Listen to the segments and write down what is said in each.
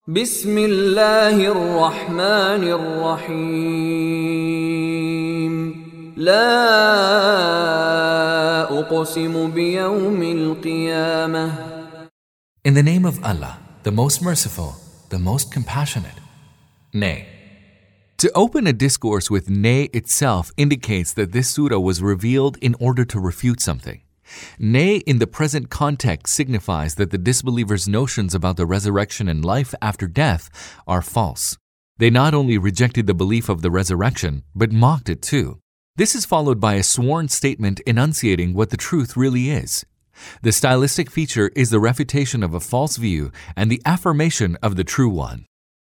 بسم الله الرحمن الرحيم لا أقسم بيوم القيامة. In the name of Allah, the most merciful, the most compassionate. Nay. To open a discourse with nay itself indicates that this surah was revealed in order to refute something. Nay in the present context signifies that the disbelievers' notions about the resurrection and life after death are false. They not only rejected the belief of the resurrection, but mocked it too. This is followed by a sworn statement enunciating what the truth really is. The stylistic feature is the refutation of a false view and the affirmation of the true one.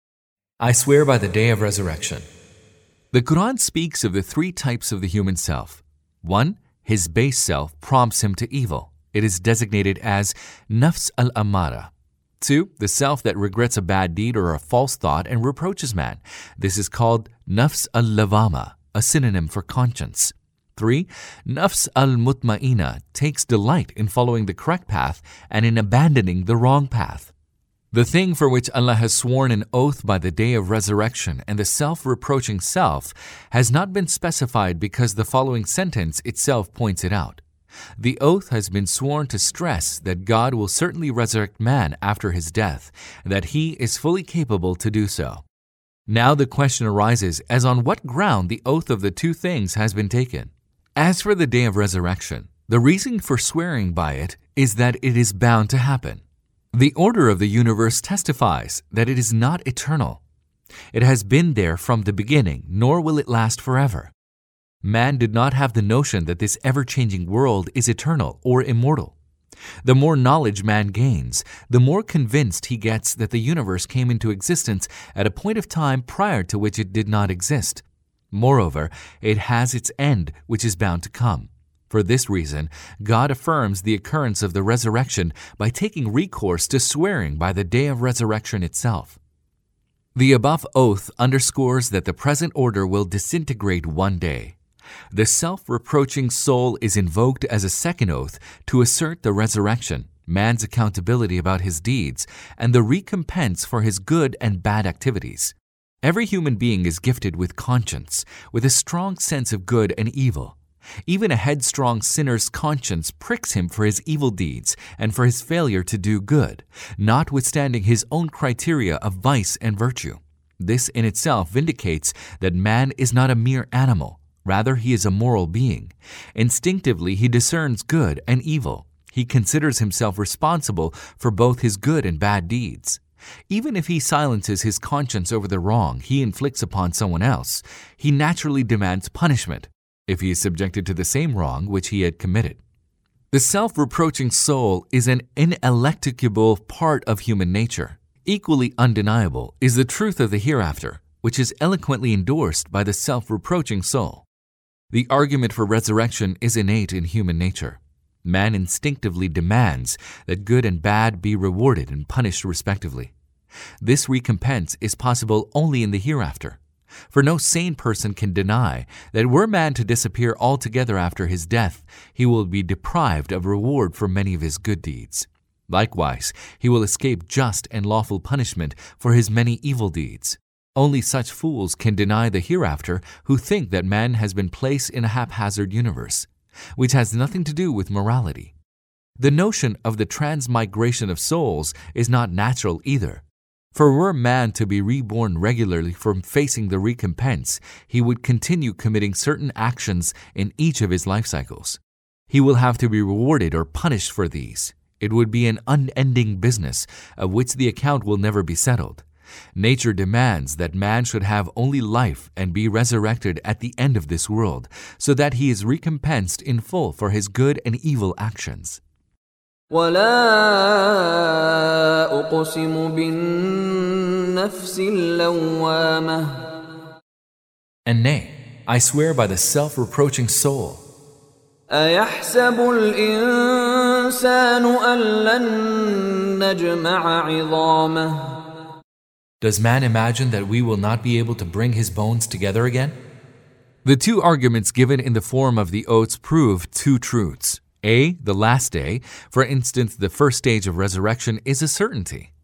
I swear by the day of resurrection. The Quran speaks of the three types of the human self. 1. His base self prompts him to evil. It is designated as nafs al-amara. 2. The self that regrets a bad deed or a false thought and reproaches man. This is called nafs al-lawama, a synonym for conscience. 3. Nafs al-mutma'ina takes delight in following the correct path and in abandoning the wrong path. The thing for which Allah has sworn an oath by the day of resurrection and the self-reproaching self has not been specified because the following sentence itself points it out. The oath has been sworn to stress that God will certainly resurrect man after his death, and that he is fully capable to do so. Now the question arises as on what ground the oath of the two things has been taken. As for the day of resurrection, the reason for swearing by it is that it is bound to happen. The order of the universe testifies that it is not eternal. It has been there from the beginning, nor will it last forever. Man did not have the notion that this ever-changing world is eternal or immortal. The more knowledge man gains, the more convinced he gets that the universe came into existence at a point of time prior to which it did not exist. Moreover, it has its end, which is bound to come. For this reason, God affirms the occurrence of the resurrection by taking recourse to swearing by the day of resurrection itself. The above oath underscores that the present order will disintegrate one day. The self-reproaching soul is invoked as a second oath to assert the resurrection, man's accountability about his deeds, and the recompense for his good and bad activities. Every human being is gifted with conscience, with a strong sense of good and evil. Even a headstrong sinner's conscience pricks him for his evil deeds and for his failure to do good, notwithstanding his own criteria of vice and virtue. This in itself vindicates that man is not a mere animal. Rather, he is a moral being. Instinctively, he discerns good and evil. He considers himself responsible for both his good and bad deeds. Even if he silences his conscience over the wrong he inflicts upon someone else, he naturally demands punishment if he is subjected to the same wrong which he had committed. The self-reproaching soul is an ineluctable part of human nature. Equally undeniable is the truth of the hereafter, which is eloquently endorsed by the self-reproaching soul. The argument for resurrection is innate in human nature. Man instinctively demands that good and bad be rewarded and punished respectively. This recompense is possible only in the hereafter. For no sane person can deny that were man to disappear altogether after his death, he will be deprived of reward for many of his good deeds. Likewise, he will escape just and lawful punishment for his many evil deeds. Only such fools can deny the hereafter who think that man has been placed in a haphazard universe, which has nothing to do with morality. The notion of the transmigration of souls is not natural either. For were man to be reborn regularly from facing the recompense, he would continue committing certain actions in each of his life cycles. He will have to be rewarded or punished for these. It would be an unending business of which the account will never be settled. Nature demands that man should have only life and be resurrected at the end of this world, so that he is recompensed in full for his good and evil actions. ولا أقسم بالنفس اللوامة. And nay, I swear by the self-reproaching soul. أيحسب الإنسان أن لن نجمع عظامه. Does man imagine that we will not be able to bring his bones together again? The two arguments given in the form of the oaths prove two truths. A, the last day, for instance, the first stage of resurrection, is a certainty.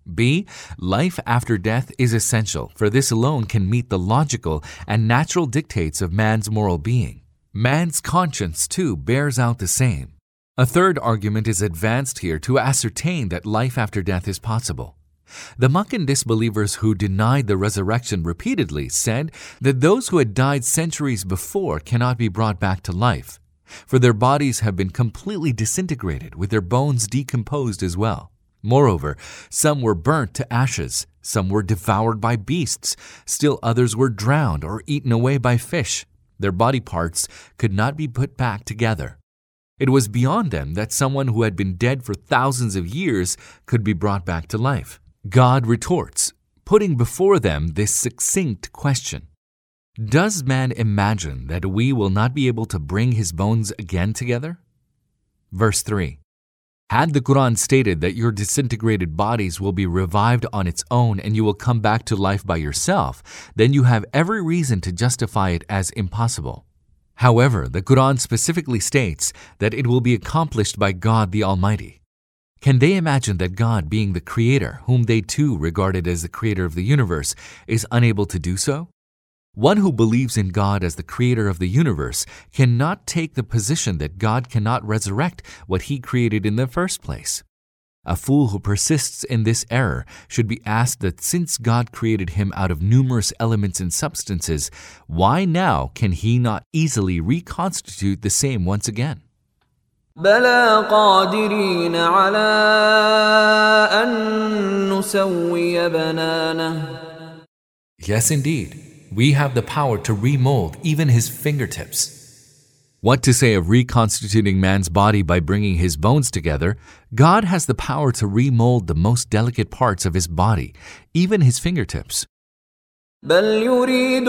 B. Life after death is essential, for this alone can meet the logical and natural dictates of man's moral being. Man's conscience, too, bears out the same. A third argument is advanced here to ascertain that life after death is possible. The Meccan disbelievers who denied the resurrection repeatedly said that those who had died centuries before cannot be brought back to life, for their bodies have been completely disintegrated, with their bones decomposed as well. Moreover, some were burnt to ashes, some were devoured by beasts, still others were drowned or eaten away by fish. Their body parts could not be put back together. It was beyond them that someone who had been dead for thousands of years could be brought back to life. God retorts, putting before them this succinct question: does man imagine that we will not be able to bring his bones again together? Verse 3. Had the Quran stated that your disintegrated bodies will be revived on its own and you will come back to life by yourself, then you have every reason to justify it as impossible. However, the Quran specifically states that it will be accomplished by God the Almighty. Can they imagine that God, being the Creator, whom they too regarded as the Creator of the universe, is unable to do so? One who believes in God as the Creator of the universe cannot take the position that God cannot resurrect what He created in the first place. A fool who persists in this error should be asked that since God created him out of numerous elements and substances, why now can He not easily reconstitute the same once again? بلى قادرين على أن نسوي بنانه. Yes, indeed. We have the power to remold even his fingertips. What to say of reconstituting man's body by bringing his bones together? God has the power to remold the most delicate parts of his body, even his fingertips. بل يريد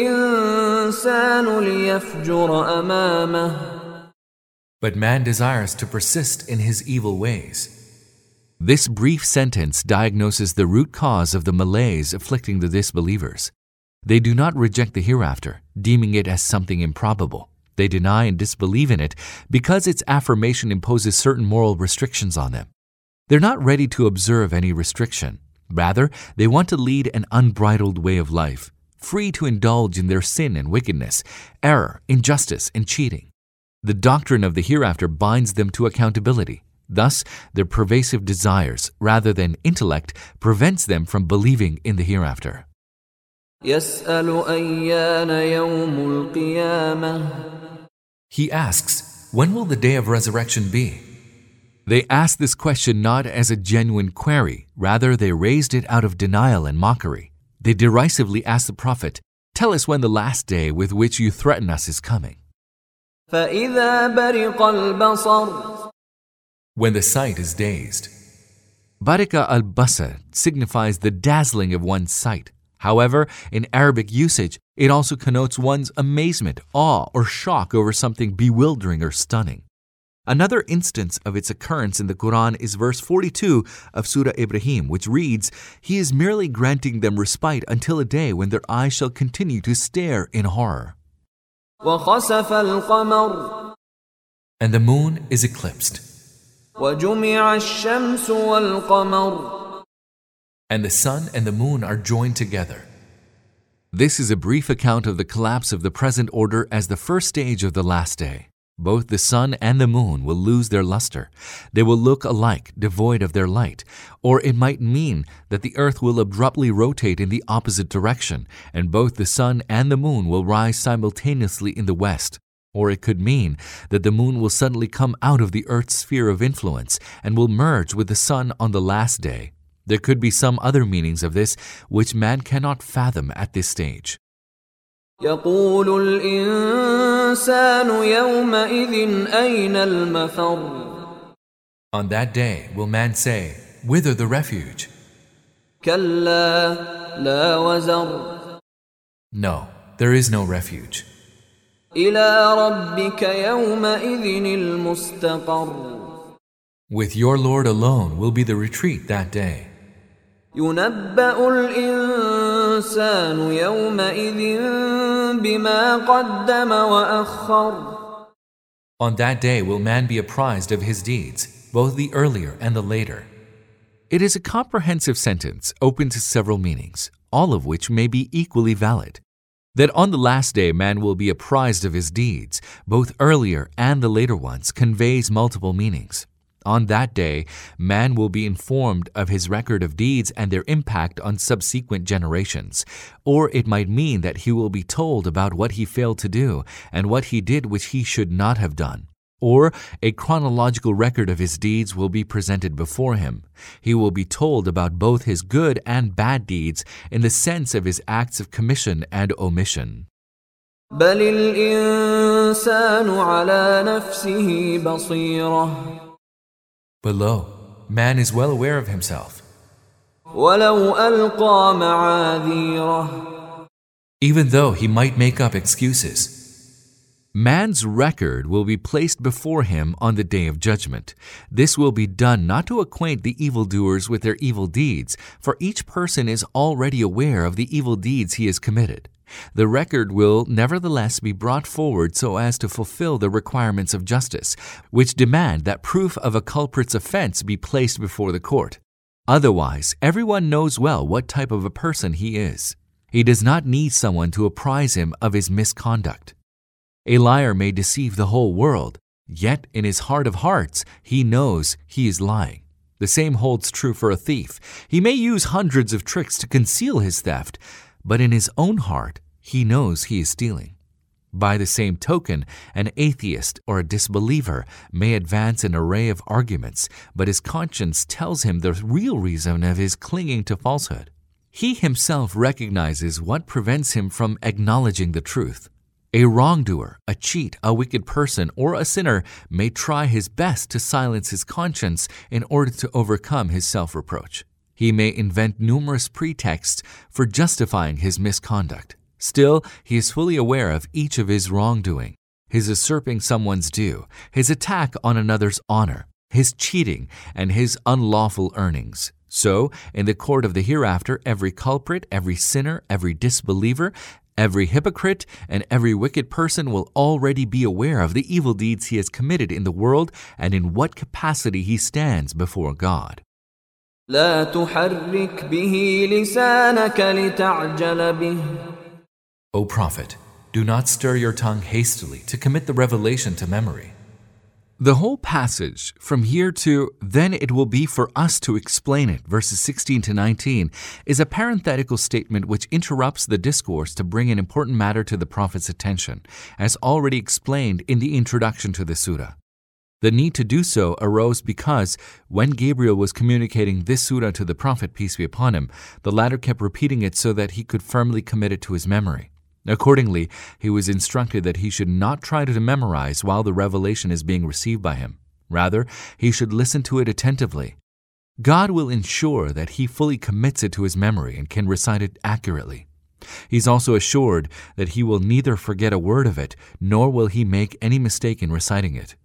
الإنسان ليفجر أمامه. But man desires to persist in his evil ways. This brief sentence diagnoses the root cause of the malaise afflicting the disbelievers. They do not reject the hereafter, deeming it as something improbable. They deny and disbelieve in it because its affirmation imposes certain moral restrictions on them. They're not ready to observe any restriction. Rather, they want to lead an unbridled way of life, free to indulge in their sin and wickedness, error, injustice, and cheating. The doctrine of the hereafter binds them to accountability. Thus, their pervasive desires, rather than intellect, prevents them from believing in the hereafter. يسأل أيان يوم القيامة. He asks, when will the day of resurrection be? They ask this question not as a genuine query, rather they raised it out of denial and mockery. They derisively ask the Prophet, tell us when the last day with which you threaten us is coming. فإذا برق البصر. When the sight is dazed. Barika al-Basar signifies the dazzling of one's sight. However, in Arabic usage, it also connotes one's amazement, awe, or shock over something bewildering or stunning. Another instance of its occurrence in the Quran is verse 42 of Surah Ibrahim, which reads, He is merely granting them respite until a day when their eyes shall continue to stare in horror. وخسف القمر. And the moon is eclipsed. وجمع الشمس والقمر. And the sun and the moon are joined together. This is a brief account of the collapse of the present order as the first stage of the last day. Both the sun and the moon will lose their luster. They will look alike, devoid of their light. Or it might mean that the earth will abruptly rotate in the opposite direction, and both the sun and the moon will rise simultaneously in the west. Or it could mean that the moon will suddenly come out of the earth's sphere of influence and will merge with the sun on the last day. There could be some other meanings of this which man cannot fathom at this stage. يقول الإنسان يومئذ أين المفر. On that day will man say, whither the refuge? كلا لا وزر. No, there is no refuge. إلى ربك يومئذ المستقر. With your Lord alone will be the retreat that day. ينبأ الإنسان يومئذ بما قدم وأخر. On that day will man be apprised of his deeds, both the earlier and the later. It is a comprehensive sentence open to several meanings, all of which may be equally valid. That on the last day man will be apprised of his deeds, both earlier and the later ones, conveys multiple meanings. On that day, man will be informed of his record of deeds and their impact on subsequent generations. Or it might mean that he will be told about what he failed to do and what he did which he should not have done. Or a chronological record of his deeds will be presented before him. He will be told about both his good and bad deeds in the sense of his acts of commission and omission. بل الإنسان على نفسه بصيرة. But lo, man is well aware of himself. ولو ألقى معاذيره. Even though he might make up excuses. Man's record will be placed before him on the day of judgment. This will be done not to acquaint the evildoers with their evil deeds, for each person is already aware of the evil deeds he has committed. The record will nevertheless be brought forward so as to fulfill the requirements of justice, which demand that proof of a culprit's offense be placed before the court. Otherwise, everyone knows well what type of a person he is. He does not need someone to apprise him of his misconduct. A liar may deceive the whole world, yet in his heart of hearts, he knows he is lying. The same holds true for a thief. He may use hundreds of tricks to conceal his theft, but in his own heart, he knows he is stealing. By the same token, an atheist or a disbeliever may advance an array of arguments, but his conscience tells him the real reason of his clinging to falsehood. He himself recognizes what prevents him from acknowledging the truth. A wrongdoer, a cheat, a wicked person, or a sinner may try his best to silence his conscience in order to overcome his self-reproach. He may invent numerous pretexts for justifying his misconduct. Still, he is fully aware of each of his wrongdoing, his usurping someone's due, his attack on another's honor, his cheating, and his unlawful earnings. So, in the court of the hereafter, every culprit, every sinner, every disbeliever, every hypocrite, and every wicked person will already be aware of the evil deeds he has committed in the world and in what capacity he stands before God. لا تحرك به لسانك لتعجل به. O Prophet, do not stir your tongue hastily to commit the revelation to memory. The whole passage, from here to then it will be for us to explain it, verses 16 to 19, is a parenthetical statement which interrupts the discourse to bring an important matter to the Prophet's attention, as already explained in the introduction to the surah. The need to do so arose because when Gabriel was communicating this surah to the Prophet, peace be upon him, the latter kept repeating it so that he could firmly commit it to his memory. Accordingly, he was instructed that he should not try to memorize while the revelation is being received by him. Rather, he should listen to it attentively. God will ensure that he fully commits it to his memory and can recite it accurately. He's also assured that he will neither forget a word of it, nor will he make any mistake in reciting it.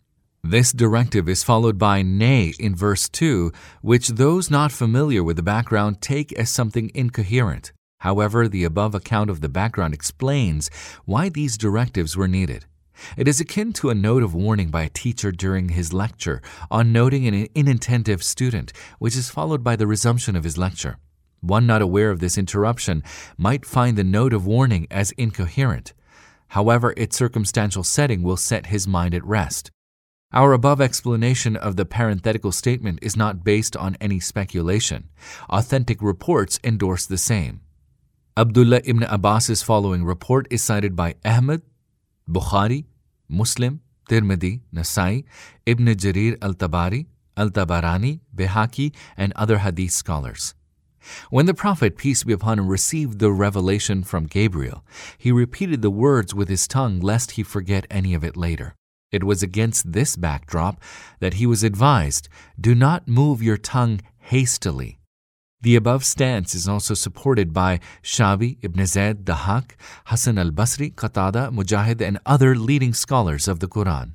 This directive is followed by nay in verse 2, which those not familiar with the background take as something incoherent. However, the above account of the background explains why these directives were needed. It is akin to a note of warning by a teacher during his lecture on noting an inattentive student, which is followed by the resumption of his lecture. One not aware of this interruption might find the note of warning as incoherent. However, its circumstantial setting will set his mind at rest. Our above explanation of the parenthetical statement is not based on any speculation. Authentic reports endorse the same. Abdullah ibn Abbas's following report is cited by Ahmad, Bukhari, Muslim, Tirmidhi, Nasai, Ibn Jarir al-Tabari, al-Tabarani, Behaki, and other hadith scholars. When the Prophet, peace be upon him, received the revelation from Gabriel, he repeated the words with his tongue lest he forget any of it later. It was against this backdrop that he was advised, do not move your tongue hastily. The above stance is also supported by Shabi, Ibn Zayd, Dahak, Hassan al-Basri, Qatada, Mujahid, and other leading scholars of the Quran.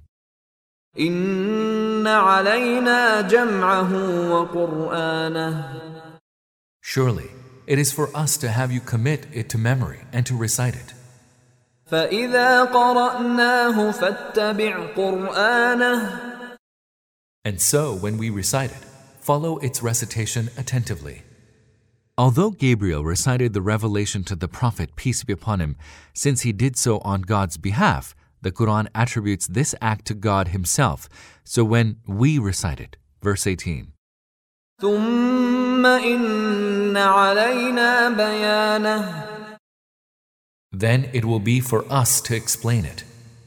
إِنَّ عَلَيْنَا جَمْعَهُ وَقُرْآنَهُ. Surely, it is for us to have you commit it to memory and to recite it. فَإِذَا قَرَأْنَاهُ فَاتَّبِعْ قُرْآنَهُ. And so, when we recite it, follow its recitation attentively. Although Gabriel recited the revelation to the Prophet, peace be upon him, since he did so on God's behalf, the Quran attributes this act to God Himself. So when we recite it, verse 18, ثم إن علينا بيانه. then it will be for us to explain it.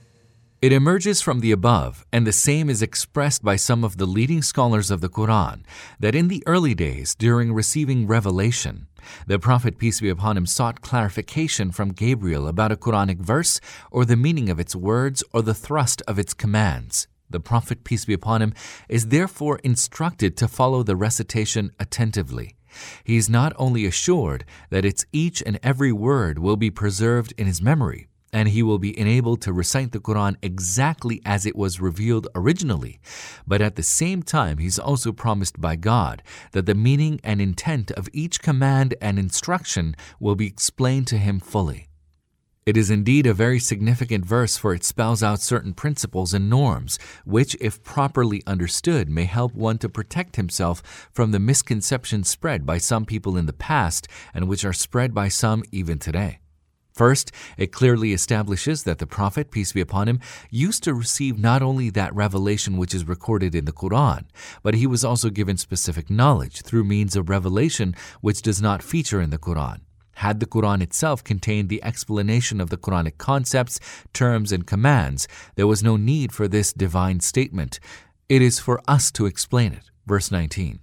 It emerges from the above, and the same is expressed by some of the leading scholars of the Quran, that in the early days, during receiving revelation, the Prophet, peace be upon him, sought clarification from Gabriel about a Quranic verse or the meaning of its words or the thrust of its commands. The Prophet, peace be upon him, is therefore instructed to follow the recitation attentively. He is not only assured that its each and every word will be preserved in his memory, and he will be enabled to recite the Quran exactly as it was revealed originally, but at the same time he's also promised by God that the meaning and intent of each command and instruction will be explained to him fully. It is indeed a very significant verse, for it spells out certain principles and norms, which, if properly understood, may help one to protect himself from the misconceptions spread by some people in the past and which are spread by some even today. First, it clearly establishes that the Prophet, peace be upon him, used to receive not only that revelation which is recorded in the Quran, but he was also given specific knowledge through means of revelation which does not feature in the Quran. Had the Quran itself contained the explanation of the Quranic concepts, terms, and commands, there was no need for this divine statement. It is for us to explain it. Verse 19.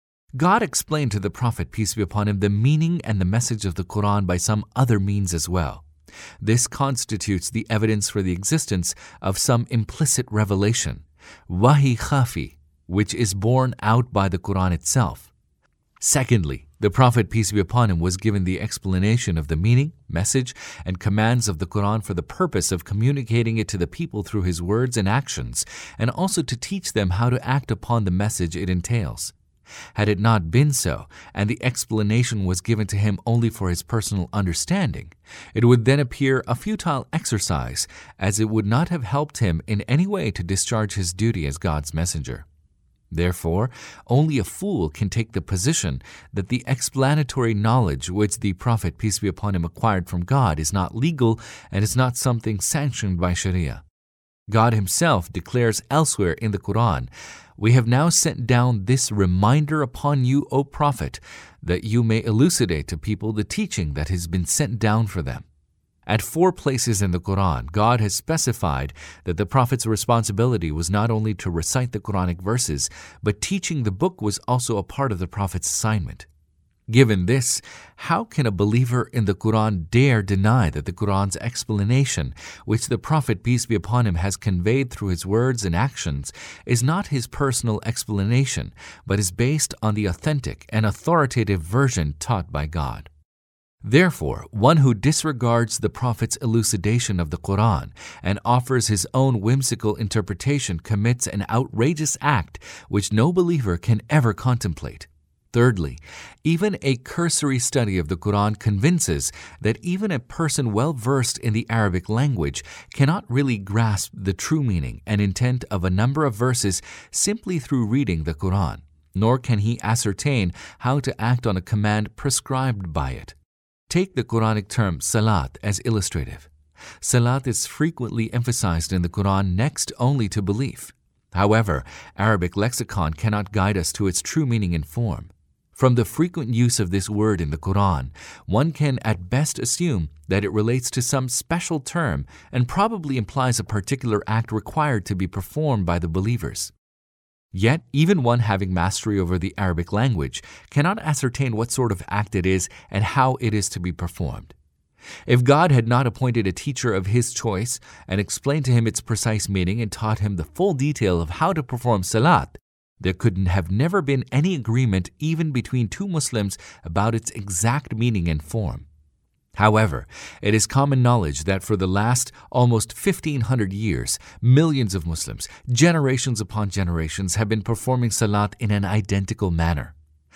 God explained to the Prophet, peace be upon him, the meaning and the message of the Quran by some other means as well. This constitutes the evidence for the existence of some implicit revelation, wahi khafi, which is borne out by the Quran itself. Secondly, the Prophet, peace be upon him, was given the explanation of the meaning, message, and commands of the Quran for the purpose of communicating it to the people through his words and actions, and also to teach them how to act upon the message it entails. Had it not been so, and the explanation was given to him only for his personal understanding, it would then appear a futile exercise, as it would not have helped him in any way to discharge his duty as God's messenger. Therefore, only a fool can take the position that the explanatory knowledge which the Prophet, peace be upon him, acquired from God is not legal and is not something sanctioned by Sharia. God Himself declares elsewhere in the Quran, "We have now sent down this reminder upon you, O Prophet, that you may elucidate to people the teaching that has been sent down for them." At 4 places in the Quran, God has specified that the Prophet's responsibility was not only to recite the Quranic verses, but teaching the book was also a part of the Prophet's assignment. Given this, how can a believer in the Quran dare deny that the Quran's explanation, which the Prophet, peace be upon him, has conveyed through his words and actions, is not his personal explanation, but is based on the authentic and authoritative version taught by God? Therefore, one who disregards the Prophet's elucidation of the Quran and offers his own whimsical interpretation commits an outrageous act which no believer can ever contemplate. Thirdly, even a cursory study of the Quran convinces that even a person well versed in the Arabic language cannot really grasp the true meaning and intent of a number of verses simply through reading the Quran, nor can he ascertain how to act on a command prescribed by it. Take the Quranic term salat as illustrative. Salat is frequently emphasized in the Quran next only to belief. However, Arabic lexicon cannot guide us to its true meaning and form. From the frequent use of this word in the Quran, one can at best assume that it relates to some special term and probably implies a particular act required to be performed by the believers. Yet, even one having mastery over the Arabic language cannot ascertain what sort of act it is and how it is to be performed. If God had not appointed a teacher of His choice and explained to him its precise meaning and taught him the full detail of how to perform salat, there could have never been any agreement even between 2 Muslims about its exact meaning and form. However, it is common knowledge that for the last almost 1,500 years, millions of Muslims, generations upon generations, have been performing salat in an identical manner.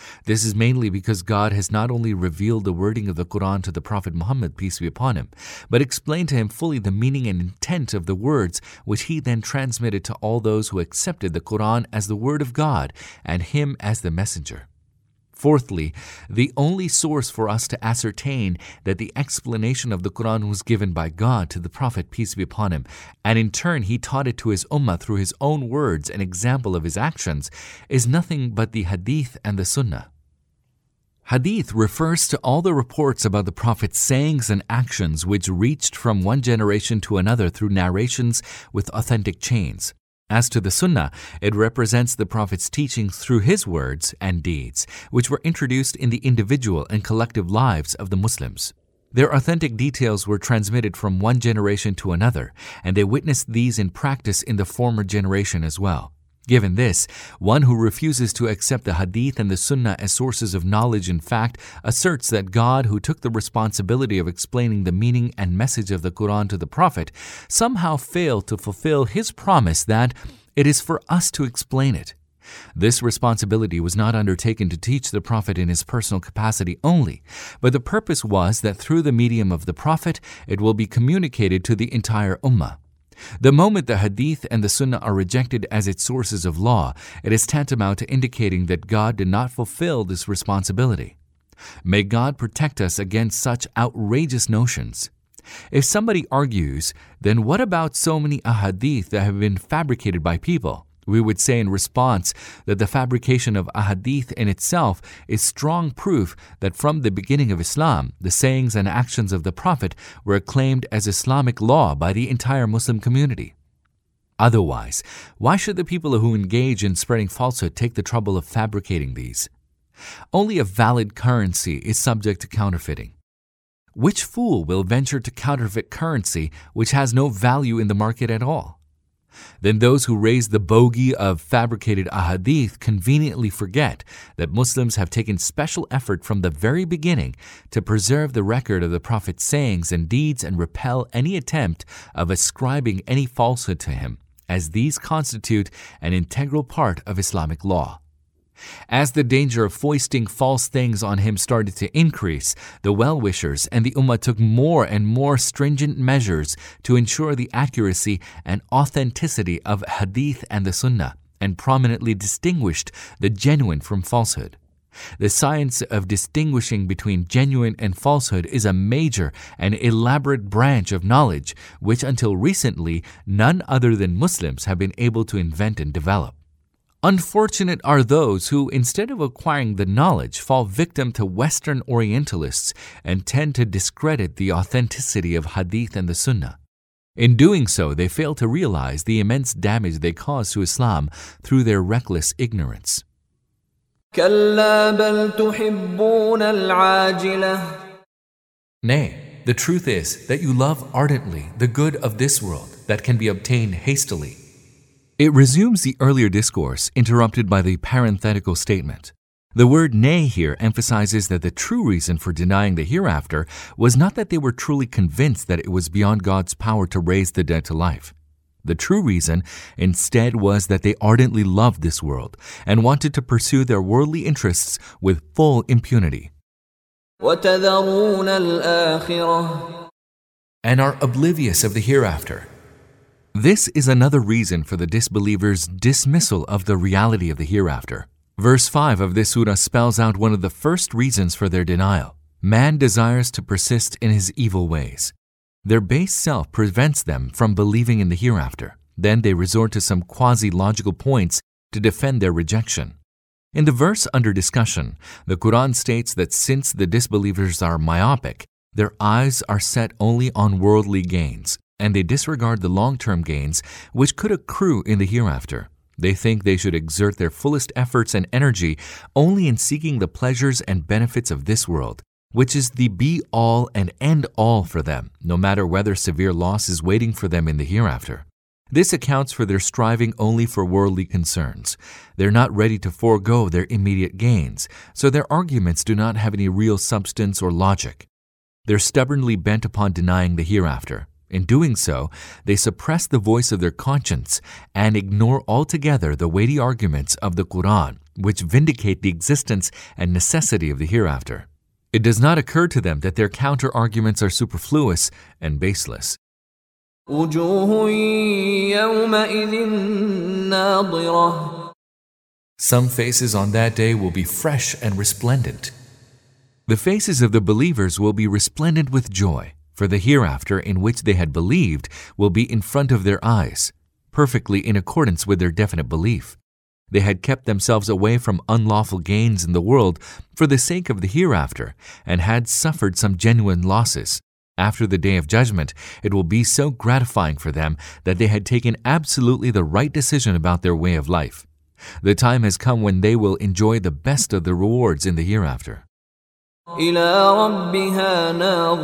This is mainly because God has not only revealed the wording of the Quran to the Prophet Muhammad, peace be upon him, but explained to him fully the meaning and intent of the words, which he then transmitted to all those who accepted the Quran as the word of God and him as the messenger. Fourthly, the only source for us to ascertain that the explanation of the Quran was given by God to the Prophet, peace be upon him, and in turn he taught it to his ummah through his own words and example of his actions, is nothing but the Hadith and the Sunnah. Hadith refers to all the reports about the Prophet's sayings and actions which reached from one generation to another through narrations with authentic chains. As to the Sunnah, it represents the Prophet's teachings through his words and deeds, which were introduced in the individual and collective lives of the Muslims. Their authentic details were transmitted from one generation to another, and they witnessed these in practice in the former generation as well. Given this, one who refuses to accept the Hadith and the Sunnah as sources of knowledge and fact asserts that God, who took the responsibility of explaining the meaning and message of the Quran to the Prophet, somehow failed to fulfill his promise that it is for us to explain it. This responsibility was not undertaken to teach the Prophet in his personal capacity only, but the purpose was that through the medium of the Prophet, it will be communicated to the entire Ummah. The moment the Hadith and the Sunnah are rejected as its sources of law, it is tantamount to indicating that God did not fulfill this responsibility. May God protect us against such outrageous notions. If somebody argues, then what about so many ahadith that have been fabricated by people? We would say in response that the fabrication of ahadith in itself is strong proof that from the beginning of Islam, the sayings and actions of the Prophet were acclaimed as Islamic law by the entire Muslim community. Otherwise, why should the people who engage in spreading falsehood take the trouble of fabricating these? Only a valid currency is subject to counterfeiting. Which fool will venture to counterfeit currency which has no value in the market at all? Then those who raise the bogey of fabricated ahadith conveniently forget that Muslims have taken special effort from the very beginning to preserve the record of the Prophet's sayings and deeds and repel any attempt of ascribing any falsehood to him, as these constitute an integral part of Islamic law. As the danger of foisting false things on him started to increase, the well-wishers and the Ummah took more and more stringent measures to ensure the accuracy and authenticity of Hadith and the Sunnah, and prominently distinguished the genuine from falsehood. The science of distinguishing between genuine and falsehood is a major and elaborate branch of knowledge which until recently none other than Muslims have been able to invent and develop. Unfortunate are those who, instead of acquiring the knowledge, fall victim to Western Orientalists and tend to discredit the authenticity of Hadith and the Sunnah. In doing so, they fail to realize the immense damage they cause to Islam through their reckless ignorance. كلا بل تحبون العاجلة. Nay, the truth is that you love ardently the good of this world that can be obtained hastily. It resumes the earlier discourse, interrupted by the parenthetical statement. The word nay here emphasizes that the true reason for denying the hereafter was not that they were truly convinced that it was beyond God's power to raise the dead to life. The true reason, instead, was that they ardently loved this world and wanted to pursue their worldly interests with full impunity. وتذرون الآخرة. And are oblivious of the hereafter. This is another reason for the disbelievers' dismissal of the reality of the hereafter. Verse 5 of this surah spells out one of the first reasons for their denial. Man desires to persist in his evil ways. Their base self prevents them from believing in the hereafter. Then they resort to some quasi-logical points to defend their rejection. In the verse under discussion, the Quran states that since the disbelievers are myopic, their eyes are set only on worldly gains, and they disregard the long-term gains which could accrue in the hereafter. They think they should exert their fullest efforts and energy only in seeking the pleasures and benefits of this world, which is the be-all and end-all for them, no matter whether severe loss is waiting for them in the hereafter. This accounts for their striving only for worldly concerns. They're not ready to forego their immediate gains, so their arguments do not have any real substance or logic. They're stubbornly bent upon denying the hereafter. In doing so, they suppress the voice of their conscience and ignore altogether the weighty arguments of the Quran which vindicate the existence and necessity of the hereafter. It does not occur to them that their counter-arguments are superfluous and baseless. وجوه يومئذ ناضرة. Some faces on that day will be fresh and resplendent. The faces of the believers will be resplendent with joy, for the hereafter in which they had believed will be in front of their eyes, perfectly in accordance with their definite belief. They had kept themselves away from unlawful gains in the world for the sake of the hereafter and had suffered some genuine losses. After the day of judgment, it will be so gratifying for them that they had taken absolutely the right decision about their way of life. The time has come when they will enjoy the best of the rewards in the hereafter. إلى ربها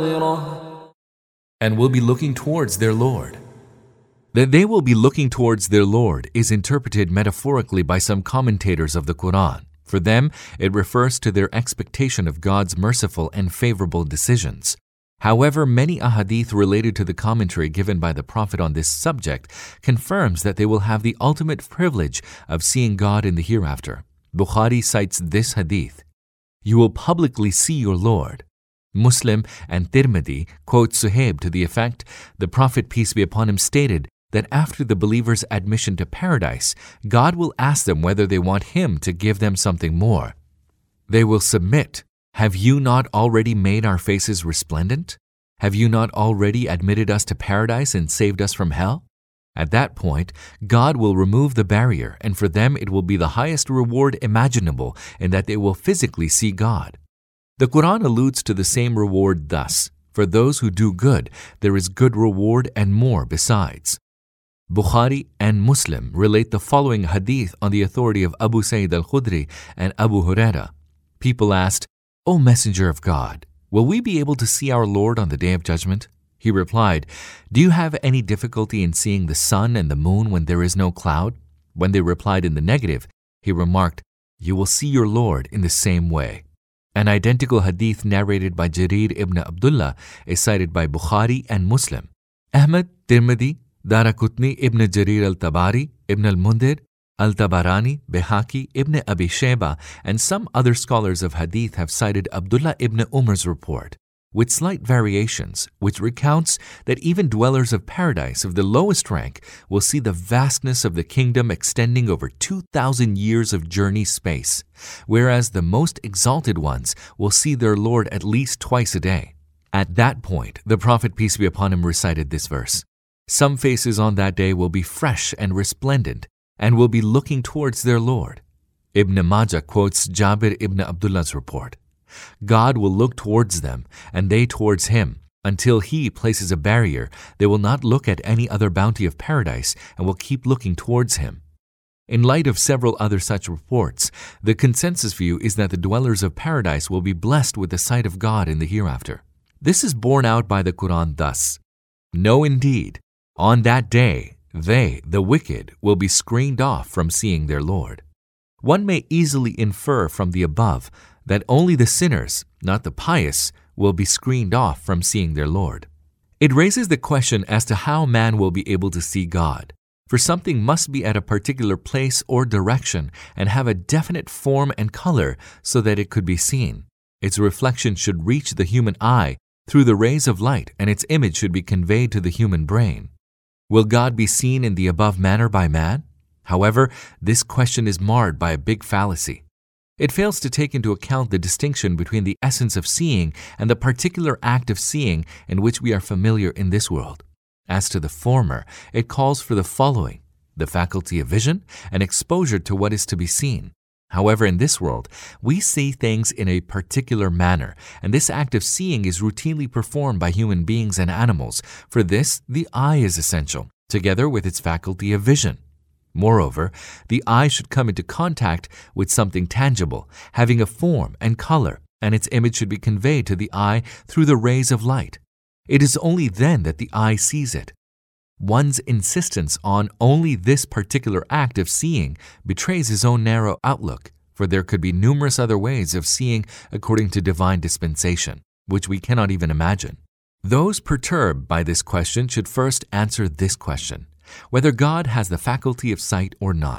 ناظرة. And will be looking towards their Lord. That they will be looking towards their Lord is interpreted metaphorically by some commentators of the Quran. For them, it refers to their expectation of God's merciful and favorable decisions. However, many ahadith related to the commentary given by the Prophet on this subject confirms that they will have the ultimate privilege of seeing God in the hereafter. Bukhari cites this hadith: "You will publicly see your Lord." Muslim and Tirmidhi quote Suhaib to the effect, the Prophet, peace be upon him, stated that after the believers' admission to paradise, God will ask them whether they want Him to give them something more. They will submit, "Have you not already made our faces resplendent? Have you not already admitted us to paradise and saved us from hell?" At that point, God will remove the barrier, and for them it will be the highest reward imaginable in that they will physically see God. The Quran alludes to the same reward thus: "For those who do good, there is good reward and more besides." Bukhari and Muslim relate the following hadith on the authority of Abu Sa'id al-Khudri and Abu Huraira. People asked, "O Messenger of God, will we be able to see our Lord on the Day of Judgment?" He replied, "Do you have any difficulty in seeing the sun and the moon when there is no cloud?" When they replied in the negative, he remarked, "You will see your Lord in the same way." An identical hadith narrated by Jarir ibn Abdullah is cited by Bukhari and Muslim. Ahmad, Tirmidhi, Daraqutni, Ibn Jarir al-Tabari, Ibn al-Mundhir, Al-Tabarani, Behaki, Ibn Abi Shayba, and some other scholars of hadith have cited Abdullah ibn Umar's report, with slight variations, which recounts that even dwellers of paradise of the lowest rank will see the vastness of the kingdom extending over 2,000 years of journey space, whereas the most exalted ones will see their Lord at least twice a day. At that point, the Prophet, peace be upon him, recited this verse: "Some faces on that day will be fresh and resplendent, and will be looking towards their Lord." Ibn Majah quotes Jabir ibn Abdullah's report: "God will look towards them, and they towards Him. Until He places a barrier, they will not look at any other bounty of paradise, and will keep looking towards Him." In light of several other such reports, the consensus view is that the dwellers of paradise will be blessed with the sight of God in the hereafter. This is borne out by the Quran thus: "No, indeed, on that day, they, the wicked, will be screened off from seeing their Lord." One may easily infer from the above that only the sinners, not the pious, will be screened off from seeing their Lord. It raises the question as to how man will be able to see God, for something must be at a particular place or direction and have a definite form and color so that it could be seen. Its reflection should reach the human eye through the rays of light, and its image should be conveyed to the human brain. Will God be seen in the above manner by man? However, this question is marred by a big fallacy. It fails to take into account the distinction between the essence of seeing and the particular act of seeing in which we are familiar in this world. As to the former, it calls for the following: the faculty of vision and exposure to what is to be seen. However, in this world, we see things in a particular manner, and this act of seeing is routinely performed by human beings and animals. For this, the eye is essential, together with its faculty of vision. Moreover, the eye should come into contact with something tangible, having a form and color, and its image should be conveyed to the eye through the rays of light. It is only then that the eye sees it. One's insistence on only this particular act of seeing betrays his own narrow outlook, for there could be numerous other ways of seeing according to divine dispensation, which we cannot even imagine. Those perturbed by this question should first answer this question: whether God has the faculty of sight or not.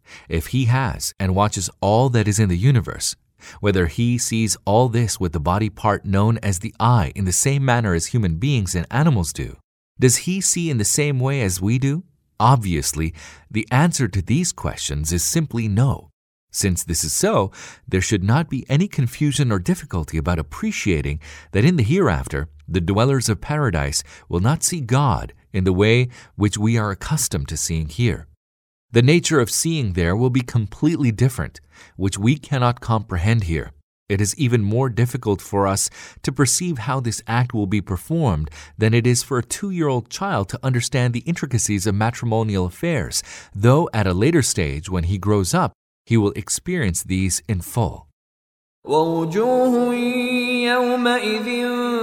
If he has and watches all that is in the universe, whether he sees all this with the body part known as the eye in the same manner as human beings and animals do, does he see in the same way as we do? Obviously, the answer to these questions is simply no. Since this is so, there should not be any confusion or difficulty about appreciating that in the hereafter, the dwellers of paradise will not see God in the way which we are accustomed to seeing here. The nature of seeing there will be completely different, which we cannot comprehend here. It is even more difficult for us to perceive how this act will be performed than it is for a 2-year-old child to understand the intricacies of matrimonial affairs, though at a later stage, when he grows up, he will experience these in full. ووجوه يومئذ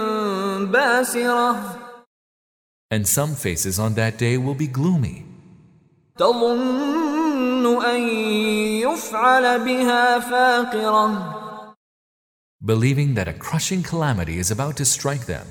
باسرة And some faces on that day will be gloomy, تظن أن يفعل بها فاقرة believing that a crushing calamity is about to strike them.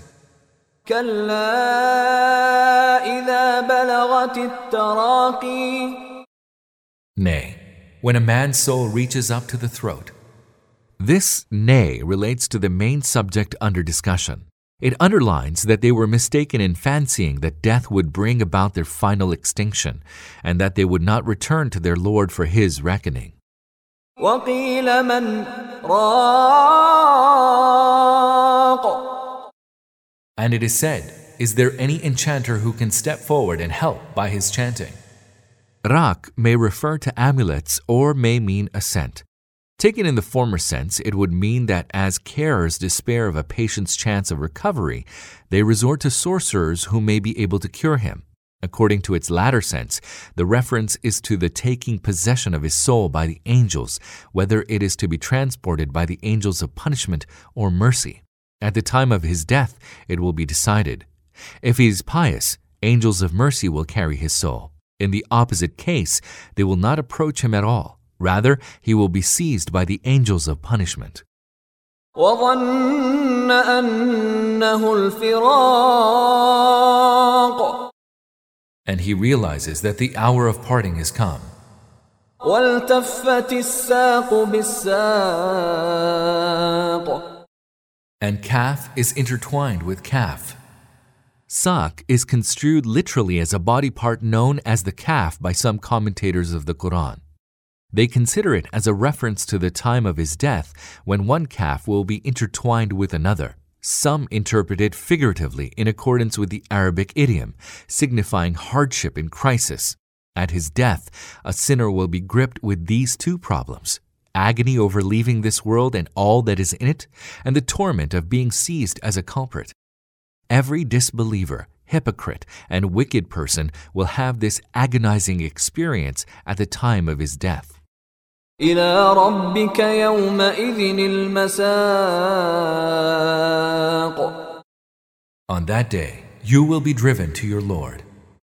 كلا إذا بلغت التراقي Nay, when a man's soul reaches up to the throat. This nay relates to the main subject under discussion. It underlines that they were mistaken in fancying that death would bring about their final extinction and that they would not return to their Lord for His reckoning. وقيل من راق And it is said, is there any enchanter who can step forward and help by his chanting? Raq may refer to amulets or may mean assent. Taken in the former sense, it would mean that as carers despair of a patient's chance of recovery, they resort to sorcerers who may be able to cure him. According to its latter sense, the reference is to the taking possession of his soul by the angels, whether it is to be transported by the angels of punishment or mercy. At the time of his death, it will be decided. If he is pious, angels of mercy will carry his soul. In the opposite case, they will not approach him at all. Rather, he will be seized by the angels of punishment. وظن أنه الفراق And he realizes that the hour of parting has come. والتفت الساق بالساق And kaf is intertwined with kaf. Saq is construed literally as a body part known as the calf by some commentators of the Quran. They consider it as a reference to the time of his death when one calf will be intertwined with another. Some interpret it figuratively in accordance with the Arabic idiom, signifying hardship in crisis. At his death, a sinner will be gripped with these two problems: agony over leaving this world and all that is in it, and the torment of being seized as a culprit. Every disbeliever, hypocrite, and wicked person will have this agonizing experience at the time of his death. إلى ربك يومئذ المساق On that day, you will be driven to your Lord.